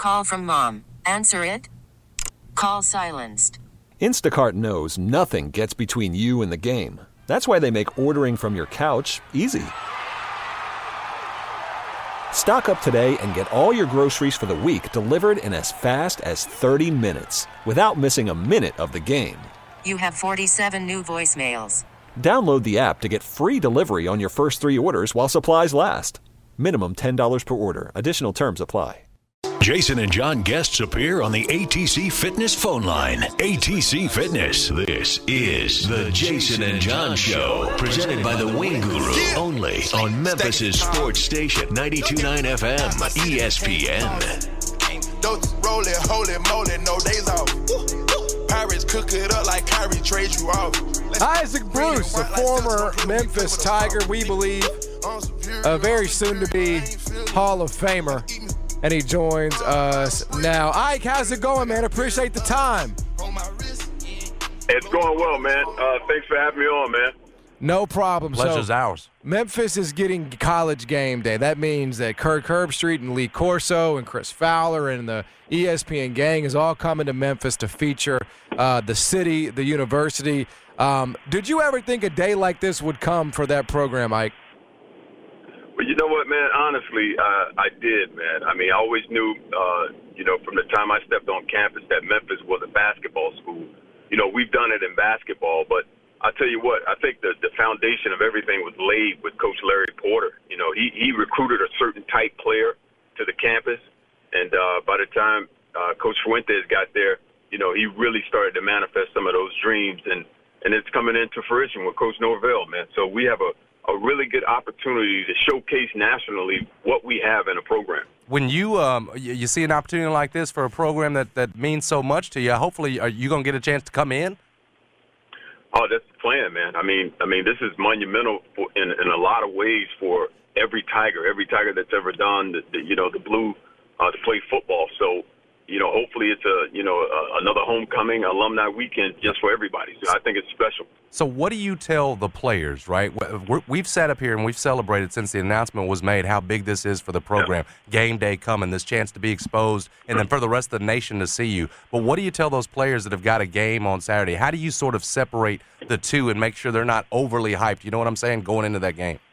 call from mom. Answer it. Call silenced. Instacart knows nothing gets between you and the game. That's why they make ordering from your couch easy. Stock up today and get all your groceries for the week delivered in as fast as 30 minutes without missing a minute of the game. You have 47 new voicemails. Download the app to get free delivery on your first 3 orders while supplies last. Minimum $10 per order. Additional terms apply. Jason and John guests appear on the ATC Fitness phone line. ATC Fitness. This is the Jason and John Show. Presented by the Wing Guru. Only on Memphis' sports station, 92.9 FM, ESPN. Roll it, holy moly, no days off. Pirates cook it up like Kyrie trade you off. Isaac Bruce, the former Memphis Tiger, we believe, a very soon-to-be Hall of Famer. And he joins us now. Ike, how's it going, man? Appreciate the time. It's going well, man. Thanks for having me on, man. No problem. Pleasure's ours. Memphis is getting College Game Day. That means that Kirk Herbstreit and Lee Corso and Chris Fowler and the ESPN gang is all coming to Memphis to feature the city, the university. Did you ever think a day like this would come for that program, Ike? Well, you know what, man? Honestly, I did, man. I mean, I always knew, from the time I stepped on campus that Memphis was a basketball school. You know, we've done it in basketball, but I tell you what, I think the foundation of everything was laid with Coach Larry Porter. You know, he recruited a certain type player to the campus, and by the time Coach Fuentes got there, you know, he really started to manifest some of those dreams, and it's coming into fruition with Coach Norvell, man. So we have a really good opportunity to showcase nationally what we have in a program. When you see an opportunity like this for a program that means so much to you, hopefully are you going to get a chance to come in? Oh, that's the plan, man. I mean, this is monumental in a lot of ways for every Tiger that's ever done the blue to play football. So, you know, hopefully it's another homecoming alumni weekend just for everybody. So I think it's special. So what do you tell the players, right? We've sat up here and we've celebrated since the announcement was made how big this is for the program. Yeah. Game day coming, this chance to be exposed, and then for the rest of the nation to see you. But what do you tell those players that have got a game on Saturday? How do you sort of separate the two and make sure they're not overly hyped? You know what I'm saying? Going into that game.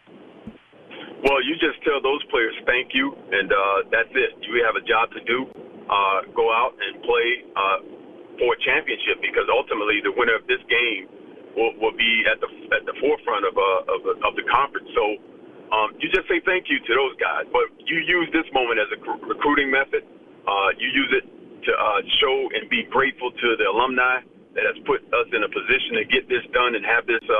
Well, you just tell those players thank you, and that's it. You have a job to do. Go out and play for a championship, because ultimately the winner of this game will be at the forefront of the conference. So you just say thank you to those guys. But you use this moment as a recruiting method. You use it to show and be grateful to the alumni that has put us in a position to get this done and have this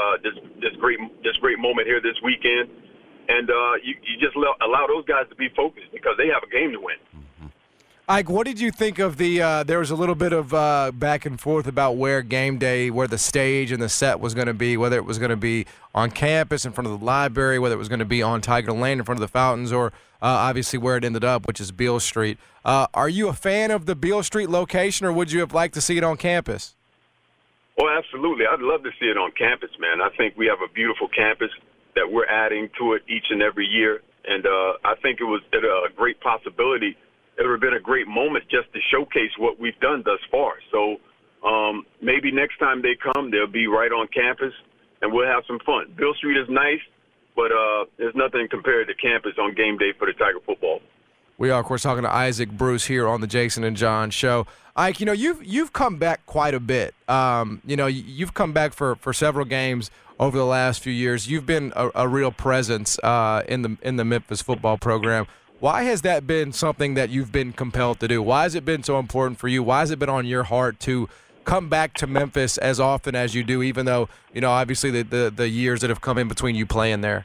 great moment here this weekend. And you just allow those guys to be focused because they have a game to win. Ike, what did you think of there was a little bit of back and forth about where game day, where the stage and the set was going to be, whether it was going to be on campus in front of the library, whether it was going to be on Tiger Lane in front of the fountains, or obviously where it ended up, which is Beale Street. Are you a fan of the Beale Street location, or would you have liked to see it on campus? Oh, absolutely. I'd love to see it on campus, man. I think we have a beautiful campus that we're adding to it each and every year, and I think it was a great possibility. It would have been a great moment just to showcase what we've done thus far. So maybe next time they come, they'll be right on campus, and we'll have some fun. Beale Street is nice, but there's nothing compared to campus on game day for the Tiger football. We are, of course, talking to Isaac Bruce here on the Jason and John Show. Ike, you know, you've come back quite a bit. You've come back for several games over the last few years. You've been a real presence in the Memphis football program. Why has that been something that you've been compelled to do? Why has it been so important for you? Why has it been on your heart to come back to Memphis as often as you do, even though, you know, obviously the years that have come in between you playing there?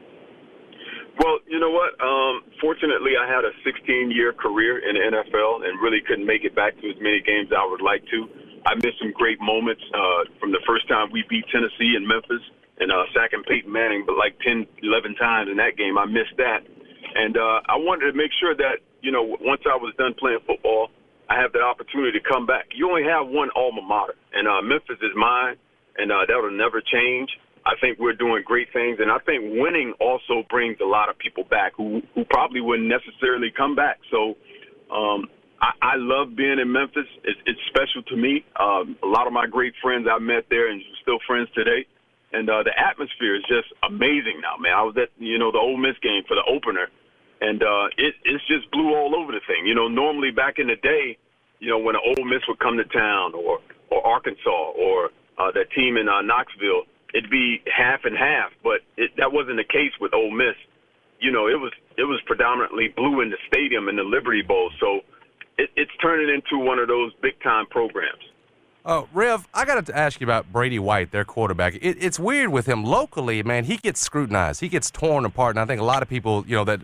Well, you know what? Fortunately, I had a 16-year career in the NFL and really couldn't make it back to as many games as I would like to. I missed some great moments from the first time we beat Tennessee in Memphis and sacking Peyton Manning, but like 10, 11 times in that game. I missed that. And I wanted to make sure that, you know, once I was done playing football, I have that opportunity to come back. You only have one alma mater, and Memphis is mine, and that will never change. I think we're doing great things, and I think winning also brings a lot of people back who probably wouldn't necessarily come back. So I love being in Memphis. It's special to me. A lot of my great friends I met there and still friends today. And the atmosphere is just amazing now, man. I was at, the Ole Miss game for the opener, and it's just blew all over the thing. Normally back in the day, when an Ole Miss would come to town or Arkansas or that team in Knoxville, it'd be half and half. But that wasn't the case with Ole Miss. It was predominantly blue in the stadium in the Liberty Bowl. So it's turning into one of those big-time programs. Rev, I got to ask you about Brady White, their quarterback. It's weird with him locally, man. He gets scrutinized. He gets torn apart, and I think a lot of people,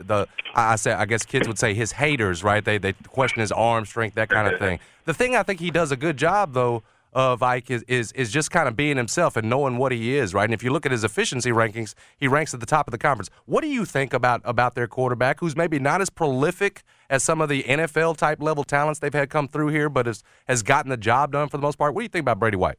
I guess kids would say his haters, right? They question his arm strength, that kind of thing. The thing I think he does a good job, though, of Ike is just kind of being himself and knowing what he is, right? And if you look at his efficiency rankings, he ranks at the top of the conference. What do you think about their quarterback, who's maybe not as prolific as some of the NFL-type level talents they've had come through here, but has gotten the job done for the most part? What do you think about Brady White?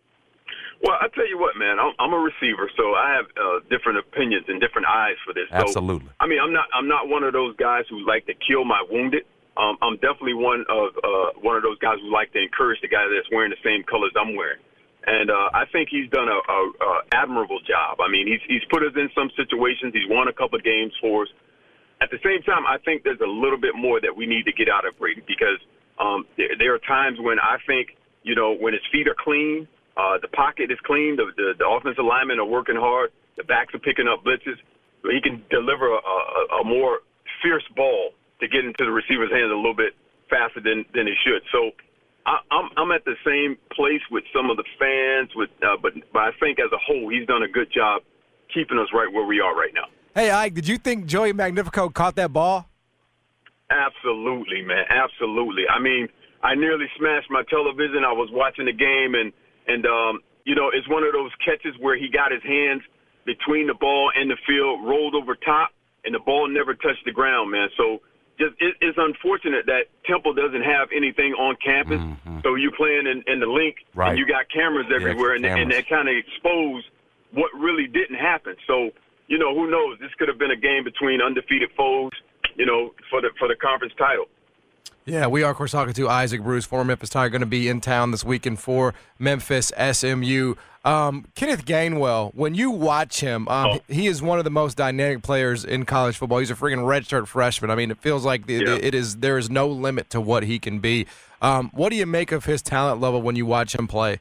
Well, I tell you what, man, I'm a receiver, so I have different opinions and different eyes for this. Absolutely. So, I'm not one of those guys who like to kill my wounded. I'm definitely one of those guys who like to encourage the guy that's wearing the same colors I'm wearing. And I think he's done a admirable job. He's put us in some situations. He's won a couple of games for us. At the same time, I think there's a little bit more that we need to get out of Brady because there are times when I think, when his feet are clean, the pocket is clean, the offensive linemen are working hard, the backs are picking up blitzes, he can deliver a more fierce ball to get into the receiver's hands a little bit faster than he should. So I'm at the same place with some of the fans, but I think as a whole he's done a good job keeping us right where we are right now. Hey, Ike, did you think Joey Magnifico caught that ball? Absolutely, man. Absolutely. I nearly smashed my television. I was watching the game, and it's one of those catches where he got his hands between the ball and the field, rolled over top, and the ball never touched the ground, man. So it's unfortunate that Temple doesn't have anything on campus. Mm-hmm. So you're playing in the link, right, and you got cameras everywhere, and that kind of expose what really didn't happen. So, who knows? This could have been a game between undefeated foes, for the conference title. Yeah, we are, of course, talking to Isaac Bruce, former Memphis Tiger, going to be in town this weekend for Memphis SMU. Kenneth Gainwell, when you watch him, he is one of the most dynamic players in college football. He's a freaking redshirt freshman. It feels like there is no limit to what he can be. What do you make of his talent level when you watch him play?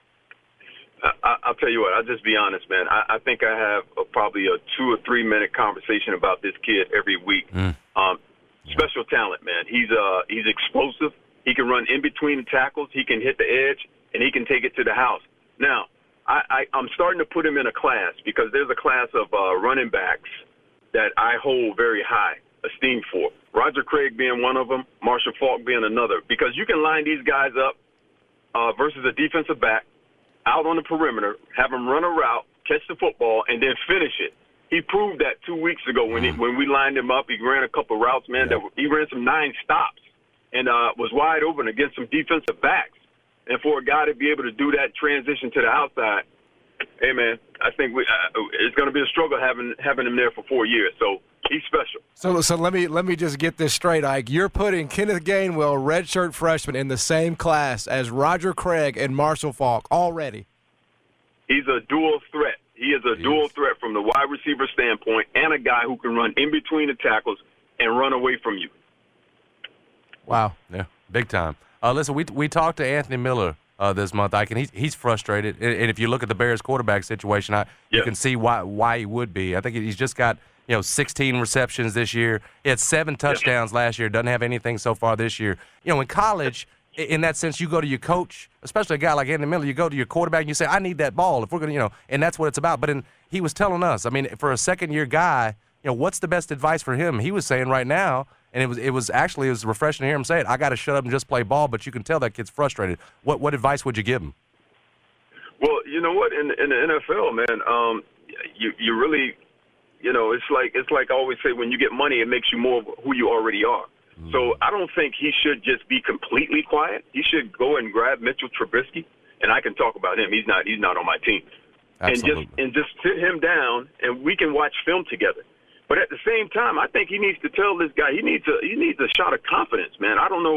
I'll tell you what, I'll just be honest, man. I think I have probably a 2 or 3 minute conversation about this kid every week. Special talent, man. He's explosive. He can run in between the tackles. He can hit the edge, and he can take it to the house. Now, I'm starting to put him in a class because there's a class of running backs that I hold very high esteem for. Roger Craig being one of them, Marshall Faulk being another. Because you can line these guys up versus a defensive back out on the perimeter, have him run a route, catch the football, and then finish it. He proved that 2 weeks ago when we lined him up. He ran a couple routes, man. He ran some 9 stops and was wide open against some defensive backs. And for a guy to be able to do that transition to the outside, hey, man, I think it's going to be a struggle having him there for 4 years. So he's special. So let me just get this straight, Ike. You're putting Kenneth Gainwell, redshirt freshman, in the same class as Roger Craig and Marshall Faulk already. He's a dual threat. He is a dual threat from the wide receiver standpoint and a guy who can run in between the tackles and run away from you. Wow. Yeah, big time. Listen, we talked to Anthony Miller this month, Ike, and he's frustrated. And if you look at the Bears quarterback situation, you can see why he would be. I think he's just got 16 receptions this year. He had 7 touchdowns last year. Doesn't have anything so far this year. In college, in that sense, you go to your coach, especially a guy like Anthony Miller, you go to your quarterback and you say, I need that ball if we're going to, and that's what it's about. But he was telling us, for a second-year guy, what's the best advice for him? He was saying right now, and it was refreshing to hear him say it, I got to shut up and just play ball, but you can tell that kid's frustrated. What advice would you give him? Well, you know what, in the NFL, man, you really, it's like I always say, when you get money, it makes you more of who you already are. So I don't think he should just be completely quiet. He should go and grab Mitchell Trubisky, and I can talk about him. He's not on my team. Absolutely. And just sit him down, and we can watch film together. But at the same time, I think he needs to tell this guy he needs a shot of confidence, man. I don't know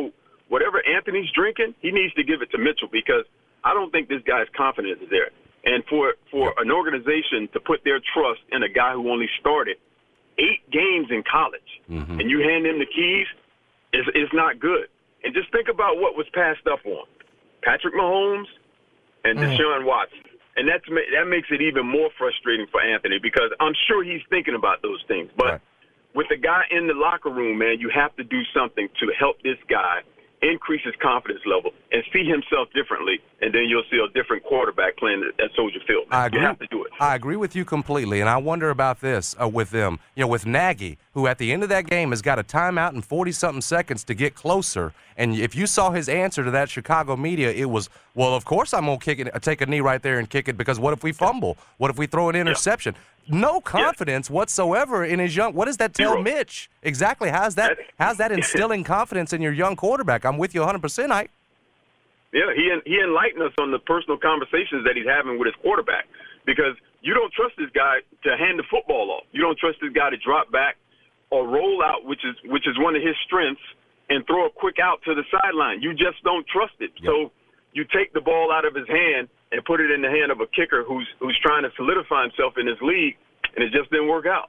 whatever Anthony's drinking, he needs to give it to Mitchell because I don't think this guy's confidence is there. And for an organization to put their trust in a guy who only started 8 games in college, and you hand him the keys, is not good. And just think about what was passed up on Patrick Mahomes and Deshaun Watson. And that makes it even more frustrating for Anthony because I'm sure he's thinking about those things. But with the guy in the locker room, man, you have to do something to help this guy increase his confidence level and see himself differently, and then you'll see a different quarterback playing at Soldier Field. I agree. You have to do it. I agree with you completely, and I wonder about this with them. You know, with Nagy, who at the end of that game has got a timeout and 40-something seconds to get closer, and if you saw his answer to that Chicago media, it was, well, of course I'm going to take a knee right there and kick it because what if we fumble? What if we throw an interception? No confidence whatsoever in his young. What does that tell Mitch? Exactly. How's that instilling confidence in your young quarterback? I'm with you 100%, Ike. Yeah, he enlightened us on the personal conversations that he's having with his quarterback because you don't trust this guy to hand the football off. You don't trust this guy to drop back or roll out, which is one of his strengths, and throw a quick out to the sideline. You just don't trust it. Yep. So you take the ball out of his hand and put it in the hand of a kicker who's trying to solidify himself in this league, and it just didn't work out.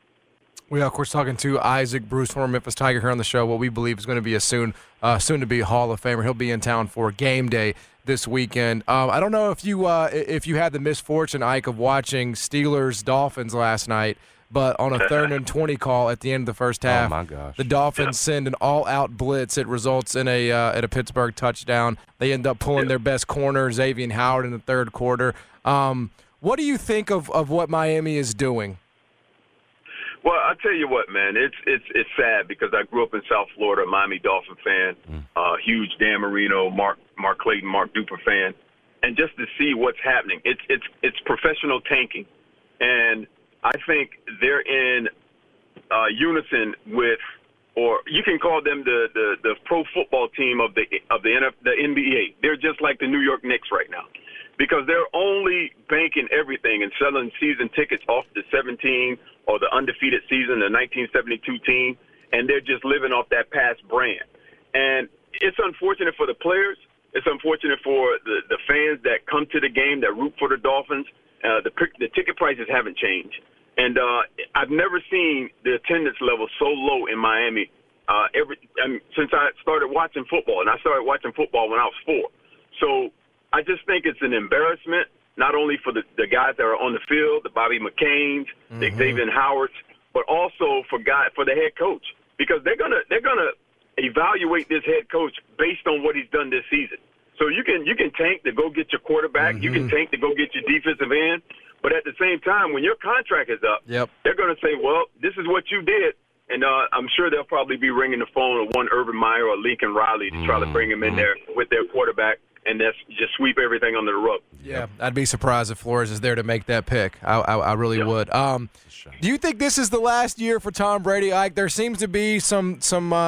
We are, of course, talking to Isaac Bruce, former Memphis Tiger, here on the show. What we believe is going to be a soon-to-be Hall of Famer. He'll be in town for game day this weekend. I don't know if you had the misfortune, Ike, of watching Steelers-Dolphins last night, but on a 3rd and 20 call at the end of the first half, oh my gosh, the Dolphins send an all-out blitz. It results in a Pittsburgh touchdown. They end up pulling their best corner, Xavier Howard, in the third quarter. What do you think of what Miami is doing? Well, I'll tell you what, man. It's sad because I grew up in South Florida, a Miami Dolphin fan, huge Dan Marino, Mark Clayton, Mark Duper fan, and just to see what's happening, it's professional tanking, and I think they're in unison with, or you can call them the pro football team of the NBA. They're just like the New York Knicks right now, because they're only banking everything and selling season tickets off the 17 or the undefeated season, the 1972 team, and they're just living off that past brand. And it's unfortunate for the players. It's unfortunate for the fans that come to the game, that root for the Dolphins. The ticket prices haven't changed. And I've never seen the attendance level so low in Miami since I started watching football. And I started watching football when I was 4. So I just think it's an embarrassment, not only for the guys that are on the field, the Bobby McCains, the Xavier Howards, but also for the head coach, because they're gonna evaluate this head coach based on what he's done this season. So you can tank to go get your quarterback, you can tank to go get your defensive end, but at the same time, when your contract is up, they're going to say, well, this is what you did. And I'm sure they'll probably be ringing the phone of one Urban Meyer or Lincoln Riley to try to bring him in there with their quarterback and just sweep everything under the rug. Yeah, I'd be surprised if Flores is there to make that pick. I really would. Do you think this is the last year for Tom Brady, Ike? There seems to be some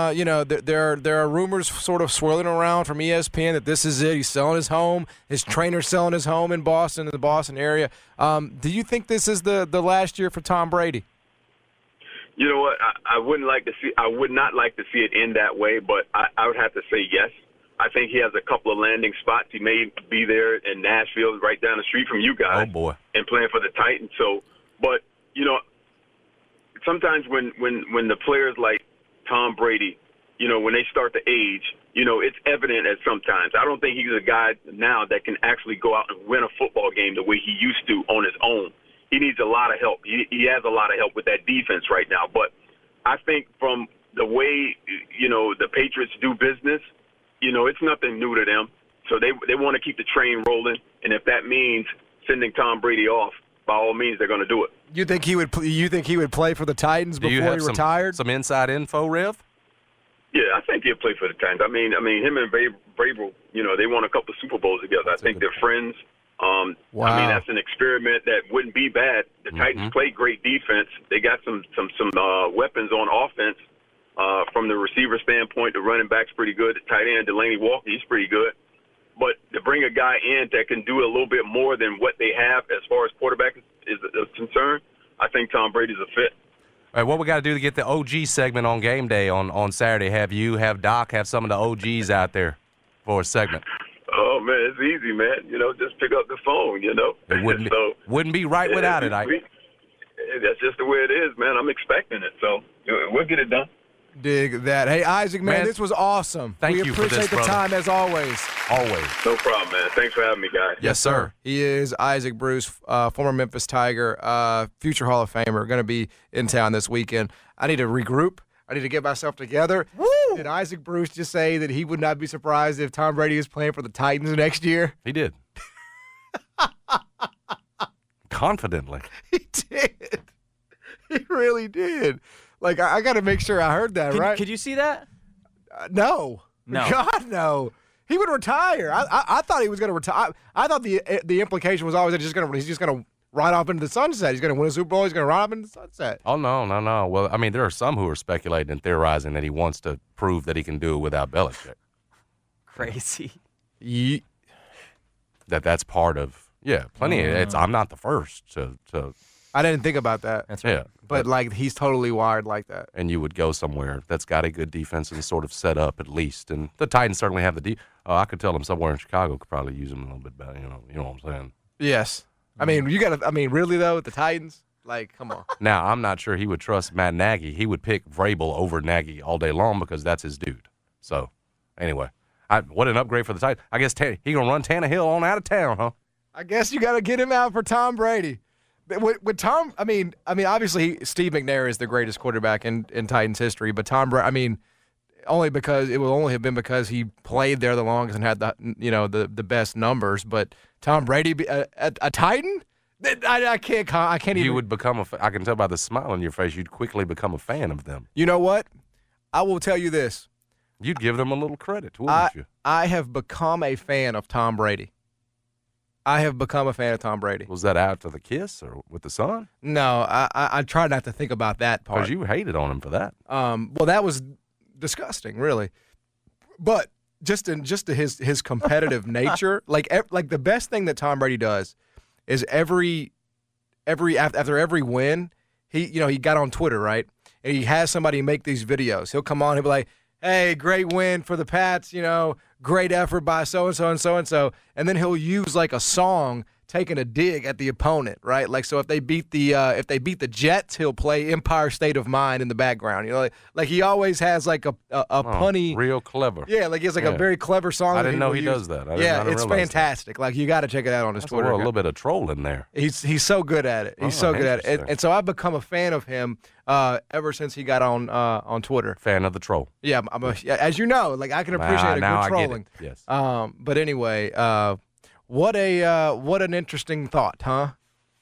there are rumors sort of swirling around from ESPN that this is it. He's selling his home. His trainer's selling his home in Boston, in the Boston area. Do you think this is the last year for Tom Brady? You know what? I would not like to see it end that way, but I would have to say yes. I think he has a couple of landing spots. He may be there in Nashville, right down the street from you guys. Oh boy! And playing for the Titans. So, but you know, sometimes when the players like Tom Brady, you know, when they start to age, you know, it's evident at sometimes. I don't think he's a guy now that can actually go out and win a football game the way he used to on his own. He needs a lot of help. He has a lot of help with that defense right now. But I think from the way, you know, the Patriots do business, you know, it's nothing new to them. So they want to keep the train rolling. And if that means sending Tom Brady off, by all means, they're going to do it. You think he would play for the Titans before he retired? Some inside info, Rev? Yeah, I think he'll play for the Titans. I mean, him and Vrabel, you know, they won a couple of Super Bowls together. I think they're friends. Wow. I mean, that's an experiment that wouldn't be bad. The Titans play great defense. They got some weapons on offense. From the receiver standpoint, the running back's pretty good. The tight end, Delaney Walker, he's pretty good. But to bring a guy in that can do a little bit more than what they have as far as quarterback is concerned, I think Tom Brady's a fit. All right, what we got to do to get the OG segment on game day on Saturday? Have Doc, have some of the OGs out there for a segment. Oh, man, it's easy, man. Just pick up the phone, It wouldn't be right without it, Ike. That's just the way it is, man. I'm expecting it, so we'll get it done. Dig that. Hey, Isaac, man, this was awesome. Thank you for this, We appreciate the brother. time, as always. Always. No problem, man. Thanks for having me, guys. Yes, sir. He is Isaac Bruce, former Memphis Tiger, future Hall of Famer, going to be in town this weekend. I need to regroup. I need to get myself together. Woo! Did Isaac Bruce just say that he would not be surprised if Tom Brady is playing for the Titans next year? He did. Confidently. He did. He really did. Like, I got to make sure I heard that, right? Could you see that? No. No. God, no. He would retire. I thought he was going to retire. I thought the implication was always that he's just going to ride off into the sunset. He's going to win a Super Bowl. He's going to ride off into the sunset. Oh, no. Well, I mean, there are some who are speculating and theorizing that he wants to prove that he can do it without Belichick. Crazy. That's part of, plenty. I'm not the first to I didn't think about that. That's right. yeah. But, like, he's totally wired like that. And you would go somewhere that's got a good defense and sort of set up at least. And the Titans certainly have the I could tell them somewhere in Chicago could probably use them a little bit better. You know what I'm saying? Yes. I mean, really, though, the Titans? Like, come on. Now, I'm not sure he would trust Matt Nagy. He would pick Vrabel over Nagy all day long because that's his dude. So, anyway, what an upgrade for the Titans. I guess he going to run Tannehill on out of town, huh? I guess you got to get him out for Tom Brady. With Tom, I mean, obviously Steve McNair is the greatest quarterback in Titans history, but Tom Brady, I mean, only because it will only have been because he played there the longest and had the best numbers. But Tom Brady, a Titan, I can't even. You would become I can tell by the smile on your face, you'd quickly become a fan of them. You know what? I will tell you this. You'd give them a little credit, wouldn't you? I have become a fan of Tom Brady. Was that after the kiss or with the son? No, I try not to think about that part. Because you hated on him for that. Well, that was disgusting, really. But just to his competitive nature, like the best thing that Tom Brady does is after every win, he got on Twitter, right? And he has somebody make these videos. He'll come on, he'll be like, hey, great win for the Pats, great effort by so-and-so and so-and-so. And then he'll use like a song taking a dig at the opponent, right? Like, so if they beat the Jets, he'll play Empire State of Mind in the background. Like he always has like a punny. Real clever. Yeah, like he has like a very clever song. I didn't know he does that. I didn't it's fantastic. That. Like, you got to check it out on his Twitter. A little bit of troll in there. He's so good at it. He's so good at it. And so I've become a fan of him ever since he got on Twitter. Fan of the troll. Yeah, as you know, like I can appreciate a good trolling. I get it. Yes. But anyway, what an interesting thought, huh?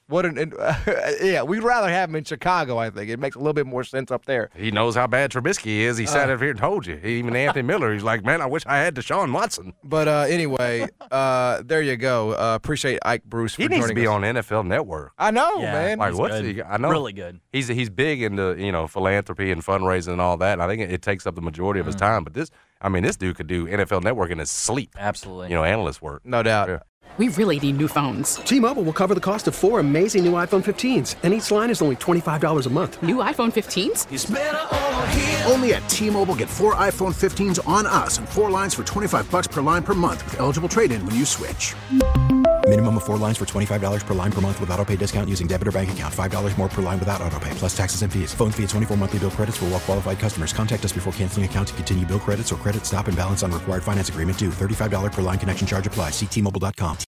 We'd rather have him in Chicago, I think. It makes a little bit more sense up there. He knows how bad Trubisky is. He sat up here and told you. Even Anthony Miller, he's like, man, I wish I had Deshaun Watson. But anyway, there you go. Appreciate Ike Bruce for joining us. He needs to be on NFL Network. I know, man. Like, what's good. he? I know. Really good. He's big into, philanthropy and fundraising and all that. And I think it takes up the majority of his time. But this dude could do NFL Network in his sleep. Absolutely. Analyst work. No doubt. Yeah. We really need new phones. T-Mobile will cover the cost of 4 amazing new iPhone 15s, and each line is only $25 a month. New iPhone 15s? It's better over here. Only at T-Mobile, get 4 iPhone 15s on us and 4 lines for $25 per line per month with eligible trade-in when you switch. Minimum of 4 lines for $25 per line per month with autopay discount using debit or bank account. $5 more per line without autopay, plus taxes and fees. Phone fee at 24 monthly bill credits for well-qualified customers. Contact us before canceling account to continue bill credits or credit stop and balance on required finance agreement due. $35 per line connection charge applies. See T-Mobile.com.